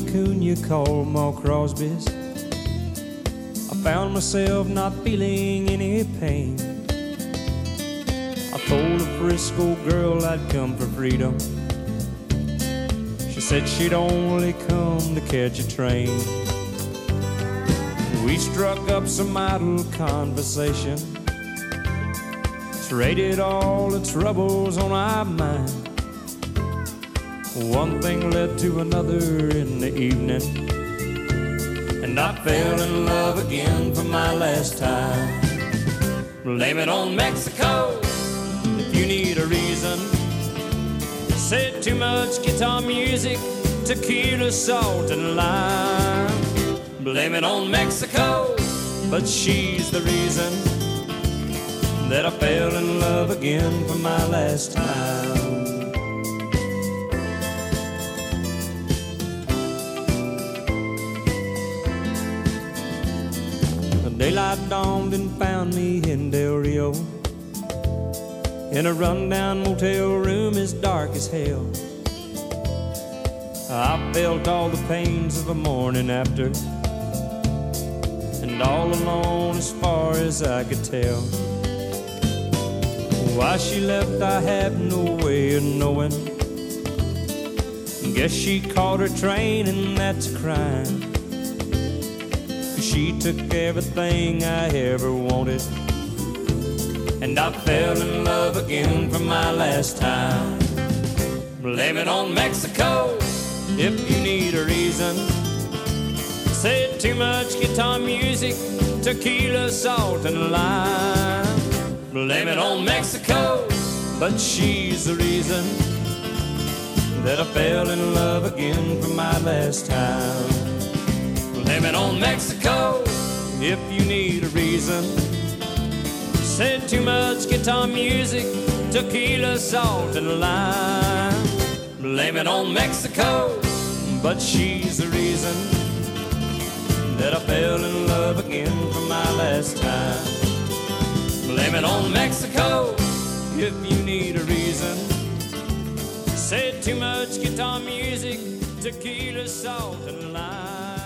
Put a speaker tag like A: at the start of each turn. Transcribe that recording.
A: coon you call Ma Crosby's. I found myself not feeling any pain. I told a Frisco girl I'd come for freedom. She said she'd only come to catch a train. We struck up some idle conversation, traded all the troubles on our mind. One thing led to another in the evening, and I fell in love again for my last time. Blame it on Mexico if you need a reason. Said too much guitar music, tequila, salt, and lime. Blame it on Mexico, but she's the reason that I fell in love again for my last time. Daylight dawned and found me in Del Rio, in a rundown motel room as dark as hell. I felt all the pains of a morning after, and all alone as far as I could tell. Why she left I have no way of knowing. Guess she caught her train and that's a crime. She took everything I ever wanted, and I fell in love again for my last time. Blame it on Mexico if you need a reason. Said too much guitar music, tequila, salt, and lime. Blame it on Mexico, but she's the reason that I fell in love again for my last time. Blame it on Mexico if you need a reason. Said too much guitar music, tequila, salt, and lime. Blame it on Mexico, but she's the reason that I fell in love again for my last time. Blame it on Mexico if you need a reason. Said too much guitar music, tequila, salt, and lime.